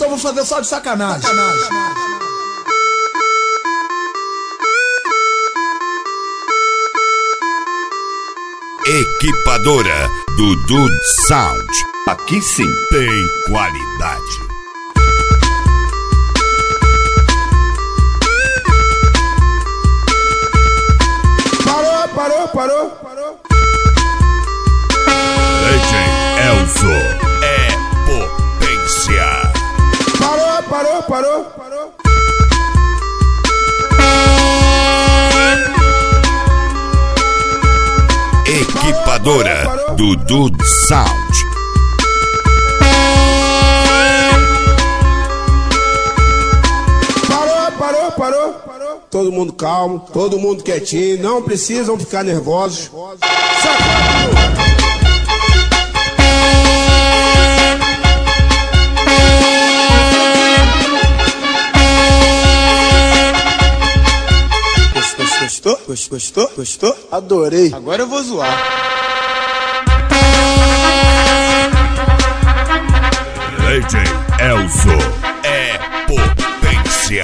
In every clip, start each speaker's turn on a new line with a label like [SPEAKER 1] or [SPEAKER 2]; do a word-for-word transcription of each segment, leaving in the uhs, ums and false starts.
[SPEAKER 1] Então vou fazer só de sacanagem. sacanagem.
[SPEAKER 2] Equipadora Dudu Sound. Aqui sim tem qualidade.
[SPEAKER 1] Parou, parou, parou, parou.
[SPEAKER 2] D J Elzo é potência.
[SPEAKER 1] Parou, parou, parou, parou.
[SPEAKER 2] Equipadora Dudu Sound.
[SPEAKER 1] Parou, parou, parou, parou. Todo mundo calmo, todo mundo quietinho, não precisam ficar nervosos. Sacou? Gostou? Gostou? Gostou? Adorei. Agora eu vou zoar.
[SPEAKER 2] D J Elzo é potência.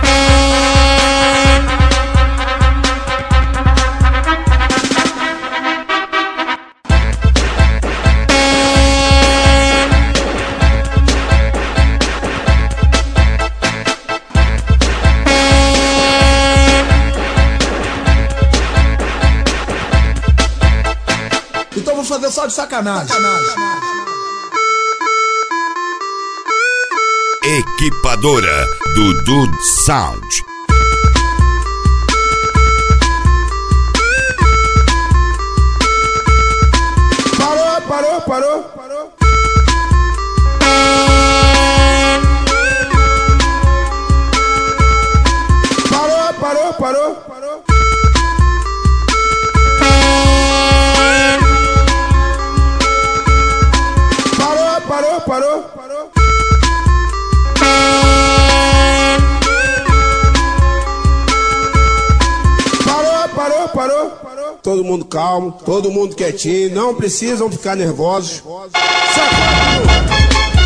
[SPEAKER 1] Então vou fazer só de sacanagem. sacanagem.
[SPEAKER 2] Equipadora Dudu Sound.
[SPEAKER 1] Parou, parou, parou, parou. Parou, parou, parou, parou. Parou, parou, parou. Parou, parou, parou, parou. Todo mundo calmo, todo mundo quietinho, não precisam ficar nervosos. Sacou?